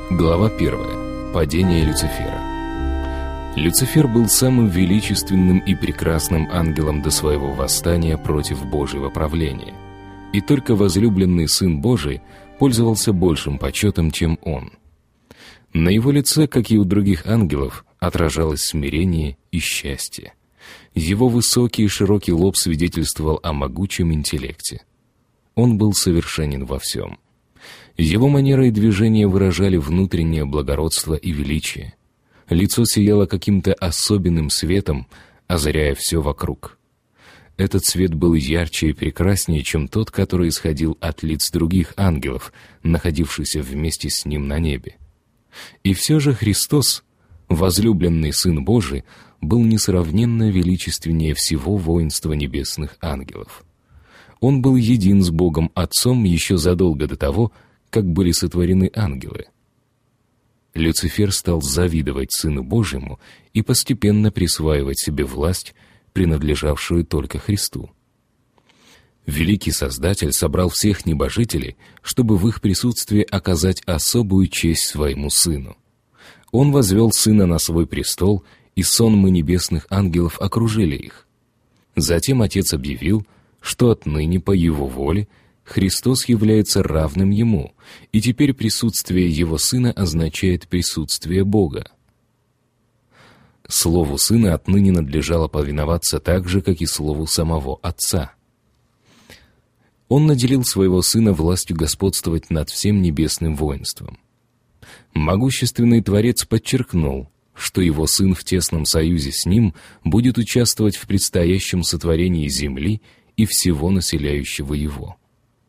Глава 1. Падение Люцифера. Люцифер был самым величественным и прекрасным ангелом до своего восстания против Божьего правления. И только возлюбленный Сын Божий пользовался большим почетом, чем он. На его лице, как и у других ангелов, отражалось смирение и счастье. Его высокий и широкий лоб свидетельствовал о могучем интеллекте. Он был совершенен во всем. Его манера и движения выражали внутреннее благородство и величие. Лицо сияло каким-то особенным светом, озаряя все вокруг. Этот свет был ярче и прекраснее, чем тот, который исходил от лиц других ангелов, находившихся вместе с ним на небе. И все же Христос, возлюбленный Сын Божий, был несравненно величественнее всего воинства небесных ангелов. Он был един с Богом Отцом еще задолго до того, как были сотворены ангелы. Люцифер стал завидовать Сыну Божьему и постепенно присваивать себе власть, принадлежавшую только Христу. Великий Создатель собрал всех небожителей, чтобы в их присутствии оказать особую честь своему Сыну. Он возвел Сына на свой престол, и сонмы небесных ангелов окружили их. Затем Отец объявил, что отныне по Его воле Христос является равным Ему, и теперь присутствие Его Сына означает присутствие Бога. Слову Сына отныне надлежало повиноваться так же, как и Слову самого Отца. Он наделил Своего Сына властью господствовать над всем небесным воинством. Могущественный Творец подчеркнул, что Его Сын в тесном союзе с Ним будет участвовать в предстоящем сотворении земли и всего населяющего Его.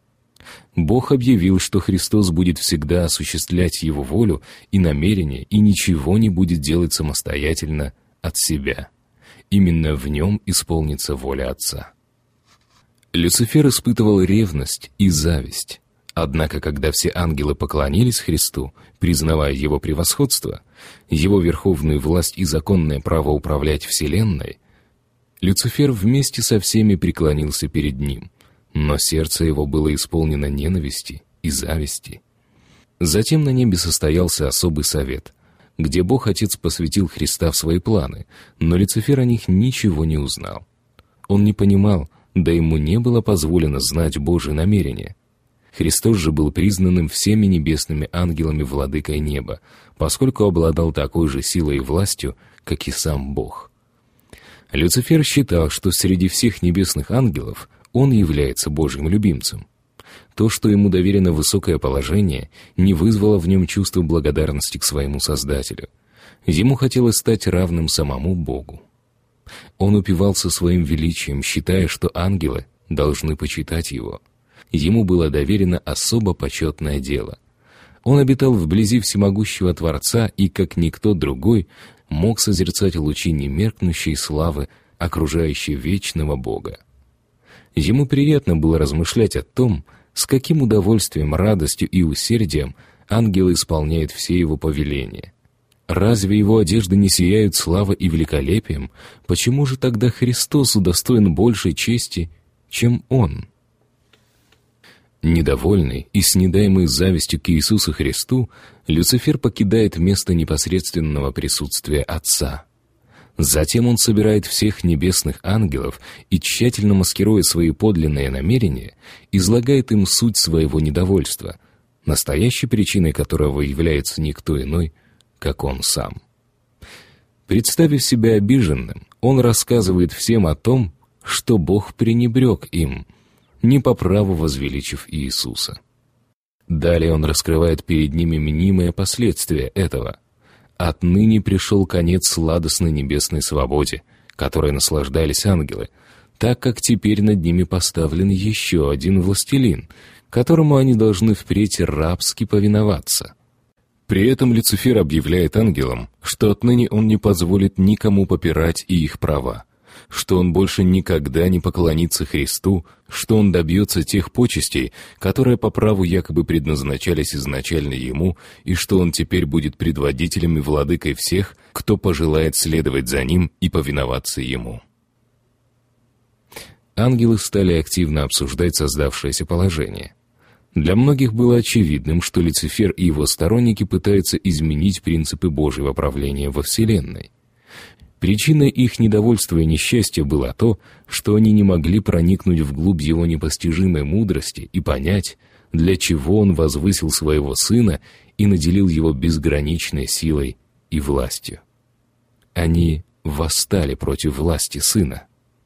Бог объявил, что Христос будет всегда осуществлять Его волю и намерения, и ничего не будет делать самостоятельно от себя. Именно в Нем исполнится воля Отца. Люцифер испытывал ревность и зависть. Однако, когда все ангелы поклонились Христу, признавая Его превосходство, Его верховную власть и законное право управлять Вселенной, Люцифер вместе со всеми преклонился перед Ним, но сердце его было исполнено ненависти и зависти. Затем на небе состоялся особый совет, где Бог Отец посвятил Христа в свои планы, но Люцифер о них ничего не узнал. Он не понимал, да ему не было позволено знать Божьи намерения. Христос же был признанным всеми небесными ангелами владыкой неба, поскольку обладал такой же силой и властью, как и сам Бог. Люцифер считал, что среди всех небесных ангелов он является Божьим любимцем. То, что ему доверено высокое положение, не вызвало в нем чувства благодарности к своему Создателю. Ему хотелось стать равным самому Богу. Он упивался своим величием, считая, что ангелы должны почитать его. Ему было доверено особо почетное дело. Он обитал вблизи всемогущего Творца и, как никто другой, мог созерцать лучи немеркнущей славы, окружающей вечного Бога. Ему приятно было размышлять о том, с каким удовольствием, радостью и усердием ангелы исполняют все его повеления. Разве его одежды не сияют славой и великолепием? Почему же тогда Христос удостоен большей чести, чем Он? Недовольный и снедаемый завистью к Иисусу Христу, Люцифер покидает место непосредственного присутствия Отца. Затем он собирает всех небесных ангелов и, тщательно маскируя свои подлинные намерения, излагает им суть своего недовольства, настоящей причиной которого является никто иной, как он сам. Представив себя обиженным, он рассказывает всем о том, что Бог пренебрег им, не по праву возвеличив Иисуса. Далее он раскрывает перед ними мнимые последствия этого. Отныне пришел конец сладостной небесной свободе, которой наслаждались ангелы, так как теперь над ними поставлен еще один властелин, которому они должны впредь рабски повиноваться. При этом Люцифер объявляет ангелам, что отныне он не позволит никому попирать и их права, что он больше никогда не поклонится Христу, что он добьется тех почестей, которые по праву якобы предназначались изначально ему, и что он теперь будет предводителем и владыкой всех, кто пожелает следовать за ним и повиноваться ему. Ангелы стали активно обсуждать создавшееся положение. Для многих было очевидным, что Люцифер и его сторонники пытаются изменить принципы Божьего правления во Вселенной. Причиной их недовольства и несчастья было то, что они не могли проникнуть вглубь его непостижимой мудрости и понять, для чего он возвысил своего Сына и наделил его безграничной силой и властью. Они восстали против власти Сына.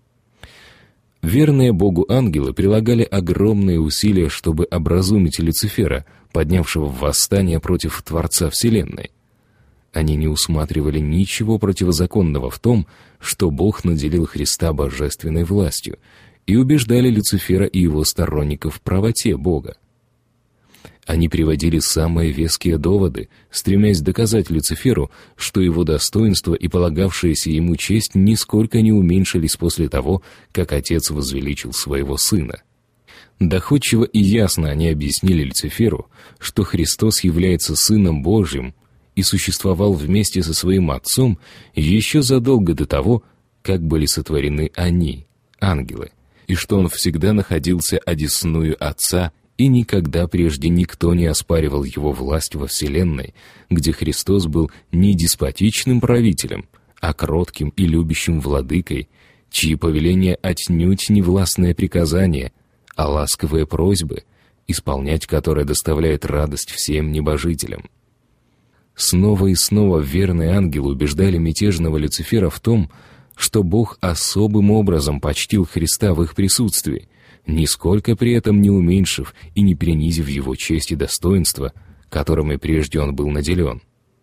Верные Богу ангелы прилагали огромные усилия, чтобы образумить Люцифера, поднявшего восстание против Творца Вселенной. Они не усматривали ничего противозаконного в том, что Бог наделил Христа божественной властью, и убеждали Люцифера и его сторонников в правоте Бога. Они приводили самые веские доводы, стремясь доказать Люциферу, что его достоинство и полагавшаяся ему честь нисколько не уменьшились после того, как Отец возвеличил своего Сына. Доходчиво и ясно они объяснили Люциферу, что Христос является Сыном Божьим и существовал вместе со своим Отцом еще задолго до того, как были сотворены они, ангелы, и что Он всегда находился одесную Отца, и никогда прежде никто не оспаривал Его власть во Вселенной, где Христос был не деспотичным правителем, а кротким и любящим владыкой, чьи повеления отнюдь не властное приказание, а ласковые просьбы, исполнять которые доставляет радость всем небожителям. Снова и снова верные ангелы убеждали мятежного Люцифера в том, что Бог особым образом почтил Христа в их присутствии, нисколько при этом не уменьшив и не принизив его честь и достоинство, которыми прежде он был наделен.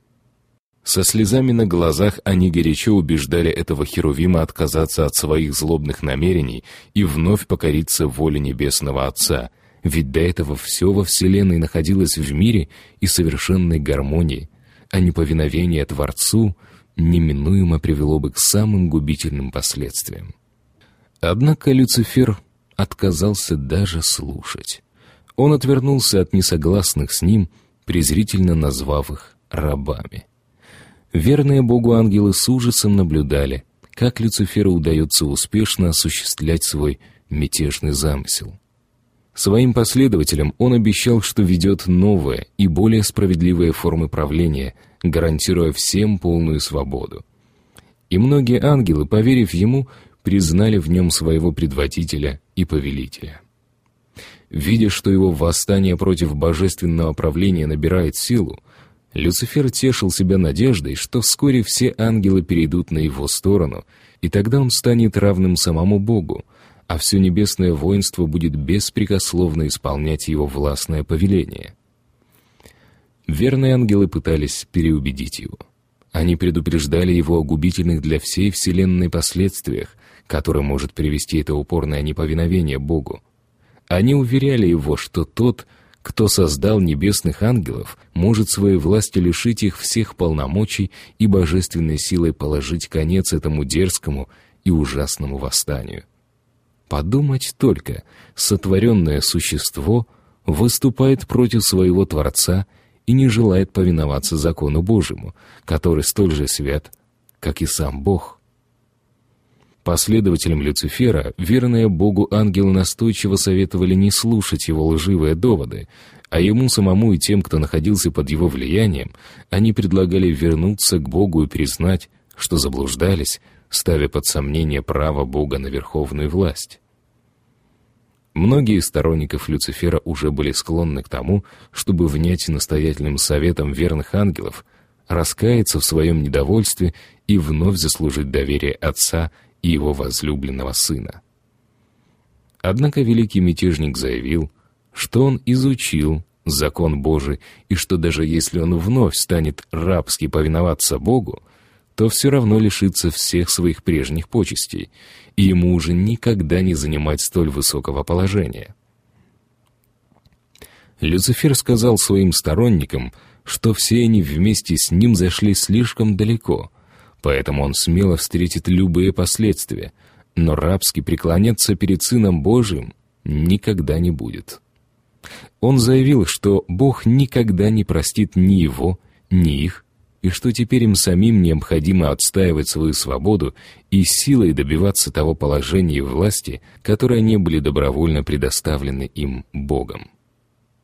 Со слезами на глазах они горячо убеждали этого Херувима отказаться от своих злобных намерений и вновь покориться воле Небесного Отца, ведь до этого все во Вселенной находилось в мире и совершенной гармонии, а неповиновение Творцу неминуемо привело бы к самым губительным последствиям. Однако Люцифер отказался даже слушать. Он отвернулся от несогласных с ним, презрительно назвав их рабами. Верные Богу ангелы с ужасом наблюдали, как Люциферу удается успешно осуществлять свой мятежный замысел. Своим последователям он обещал, что ведет новые и более справедливые формы правления, гарантируя всем полную свободу. И многие ангелы, поверив ему, признали в нем своего предводителя и повелителя. Видя, что его восстание против божественного правления набирает силу, Люцифер тешил себя надеждой, что вскоре все ангелы перейдут на его сторону, и тогда он станет равным самому Богу, а все небесное воинство будет беспрекословно исполнять его властное повеление. Верные ангелы пытались переубедить его. Они предупреждали его о губительных для всей вселенной последствиях, которые может привести это упорное неповиновение Богу. Они уверяли его, что тот, кто создал небесных ангелов, может своей властью лишить их всех полномочий и божественной силой положить конец этому дерзкому и ужасному восстанию. Подумать только, сотворенное существо выступает против своего Творца и не желает повиноваться закону Божьему, который столь же свят, как и сам Бог. Последователям Люцифера верные Богу ангелы настойчиво советовали не слушать его лживые доводы, а ему самому и тем, кто находился под его влиянием, они предлагали вернуться к Богу и признать, что заблуждались, ставя под сомнение право Бога на верховную власть. Многие из сторонников Люцифера уже были склонны к тому, чтобы внять настоятельным советам верных ангелов, раскаяться в своем недовольстве и вновь заслужить доверие Отца и его возлюбленного Сына. Однако великий мятежник заявил, что он изучил закон Божий, и что даже если он вновь станет рабски повиноваться Богу, то все равно лишится всех своих прежних почестей, и ему уже никогда не занимать столь высокого положения. Люцифер сказал своим сторонникам, что все они вместе с ним зашли слишком далеко, поэтому он смело встретит любые последствия, но рабски преклоняться перед Сыном Божиим никогда не будет. Он заявил, что Бог никогда не простит ни его, ни их, и что теперь им самим необходимо отстаивать свою свободу и силой добиваться того положения и власти, которые не были добровольно предоставлены им Богом.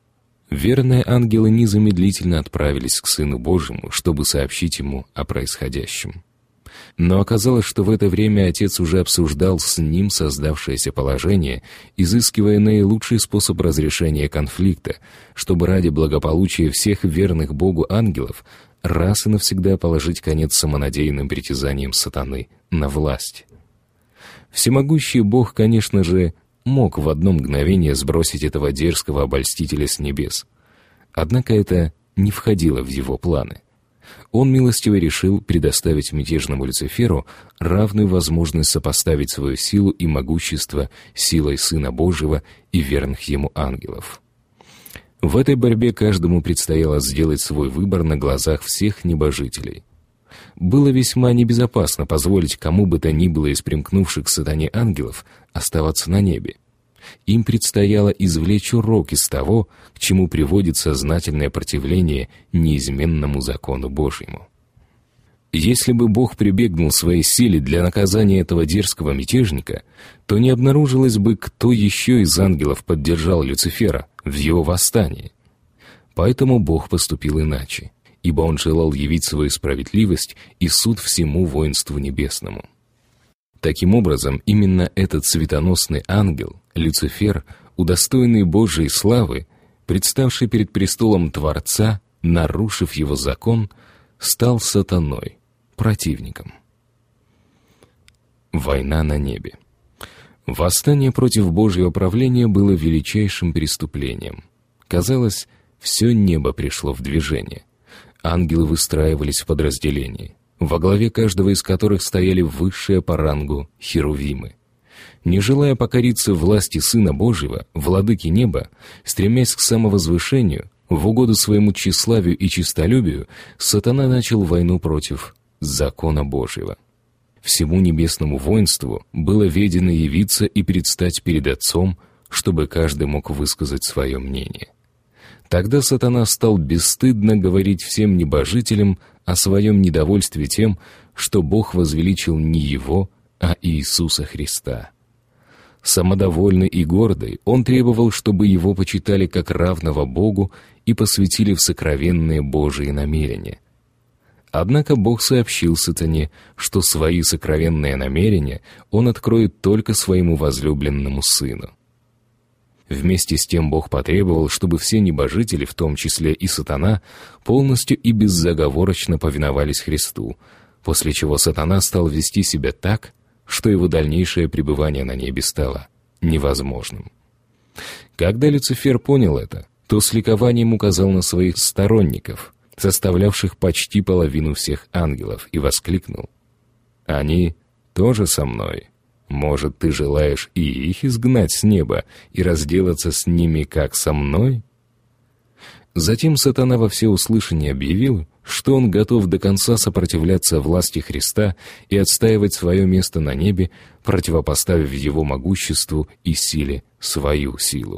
верные ангелы незамедлительно отправились к Сыну Божьему, чтобы сообщить Ему о происходящем. Но оказалось, что в это время Отец уже обсуждал с Ним создавшееся положение, изыскивая наилучший способ разрешения конфликта, чтобы ради благополучия всех верных Богу ангелов раз и навсегда положить конец самонадеянным притязаниям сатаны на власть. Всемогущий Бог, конечно же, мог в одно мгновение сбросить этого дерзкого обольстителя с небес. Однако это не входило в Его планы. Он милостиво решил предоставить мятежному Люциферу равную возможность сопоставить свою силу и могущество силой Сына Божьего и верных Ему ангелов. В этой борьбе каждому предстояло сделать свой выбор на глазах всех небожителей. Было весьма небезопасно позволить кому бы то ни было из примкнувших к сатане ангелов оставаться на небе. Им предстояло извлечь урок из того, к чему приводит сознательное противление неизменному закону Божьему. Если бы Бог прибегнул своей силе для наказания этого дерзкого мятежника, то не обнаружилось бы, кто еще из ангелов поддержал Люцифера в его восстании. Поэтому Бог поступил иначе, ибо Он желал явить свою справедливость и суд всему воинству небесному. Таким образом, именно этот светоносный ангел, Люцифер, удостоенный Божией славы, представший перед престолом Творца, нарушив его закон, стал сатаной, противником. Война на небе. Восстание против Божьего правления было величайшим преступлением. Казалось, все небо пришло в движение. Ангелы выстраивались в подразделения, во главе каждого из которых стояли высшие по рангу херувимы. Не желая покориться власти Сына Божьего, владыки неба, стремясь к самовозвышению, в угоду своему тщеславию и честолюбию, сатана начал войну против закона Божьего. Всему небесному воинству было ведено явиться и предстать перед Отцом, чтобы каждый мог высказать свое мнение. Тогда сатана стал бесстыдно говорить всем небожителям о своем недовольстве тем, что Бог возвеличил не его, а Иисуса Христа. Самодовольный и гордый, он требовал, чтобы его почитали как равного Богу и посвятили в сокровенные Божии намерения. Однако Бог сообщил сатане, что свои сокровенные намерения он откроет только своему возлюбленному Сыну. Вместе с тем Бог потребовал, чтобы все небожители, в том числе и сатана, полностью и безоговорочно повиновались Христу, после чего сатана стал вести себя так, что его дальнейшее пребывание на небе стало невозможным. Когда Люцифер понял это, то с ликованием указал на своих сторонников, составлявших почти половину всех ангелов, и воскликнул: «Они тоже со мной. Может, ты желаешь и их изгнать с неба и разделаться с ними, как со мной?» Затем сатана во всеуслышание объявил, что он готов до конца сопротивляться власти Христа и отстаивать свое место на небе, противопоставив его могуществу и силе свою силу.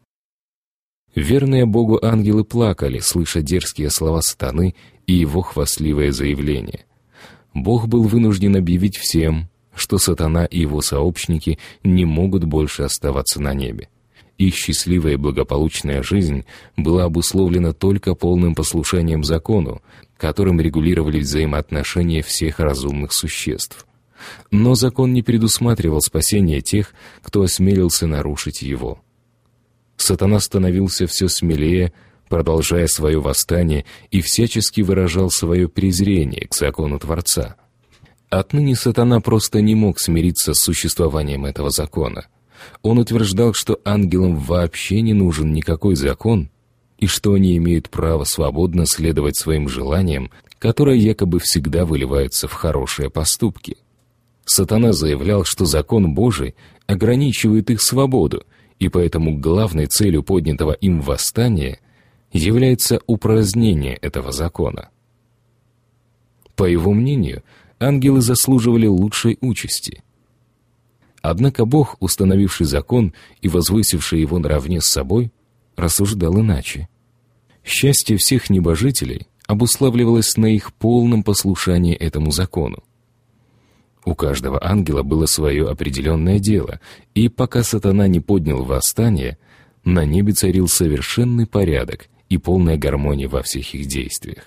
Верные Богу ангелы плакали, слыша дерзкие слова сатаны и его хвастливое заявление. Бог был вынужден объявить всем, что сатана и его сообщники не могут больше оставаться на небе. Их счастливая и благополучная жизнь была обусловлена только полным послушанием закону, которым регулировали взаимоотношения всех разумных существ. Но закон не предусматривал спасения тех, кто осмелился нарушить его. Сатана становился все смелее, продолжая свое восстание, и всячески выражал свое презрение к закону Творца. Отныне сатана просто не мог смириться с существованием этого закона. Он утверждал, что ангелам вообще не нужен никакой закон, и что они имеют право свободно следовать своим желаниям, которые якобы всегда выливаются в хорошие поступки. Сатана заявлял, что закон Божий ограничивает их свободу, и поэтому главной целью поднятого им восстания является упразднение этого закона. По его мнению, ангелы заслуживали лучшей участи. Однако Бог, установивший закон и возвысивший его наравне с собой, рассуждал иначе. Счастье всех небожителей обуславливалось на их полном послушании этому закону. У каждого ангела было свое определенное дело, и пока сатана не поднял восстание, на небе царил совершенный порядок и полная гармония во всех их действиях.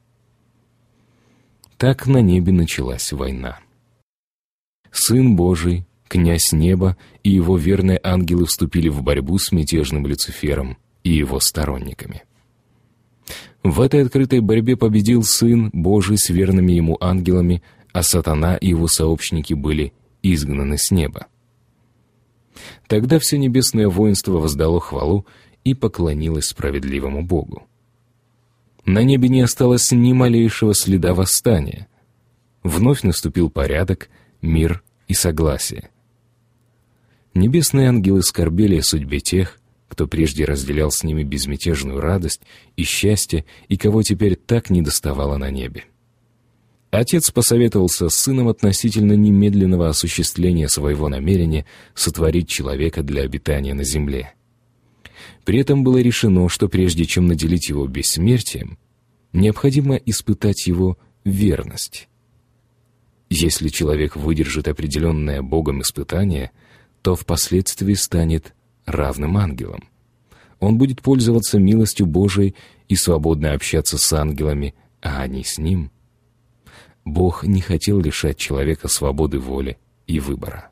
Так на небе началась война. Сын Божий, князь неба и его верные ангелы вступили в борьбу с мятежным Люцифером и его сторонниками. В этой открытой борьбе победил Сын Божий с верными ему ангелами, а сатана и его сообщники были изгнаны с неба. Тогда все небесное воинство воздало хвалу и поклонилось справедливому Богу. На небе не осталось ни малейшего следа восстания. Вновь наступил порядок, мир и согласие. Небесные ангелы скорбели о судьбе тех, кто прежде разделял с ними безмятежную радость и счастье, и кого теперь так недоставало на небе. Отец посоветовался с сыном относительно немедленного осуществления своего намерения сотворить человека для обитания на земле. При этом было решено, что прежде чем наделить его бессмертием, необходимо испытать его верность. Если человек выдержит определенное Богом испытание, то впоследствии станет равным ангелам. Он будет пользоваться милостью Божией и свободно общаться с ангелами, а они с ним. Бог не хотел лишать человека свободы воли и выбора.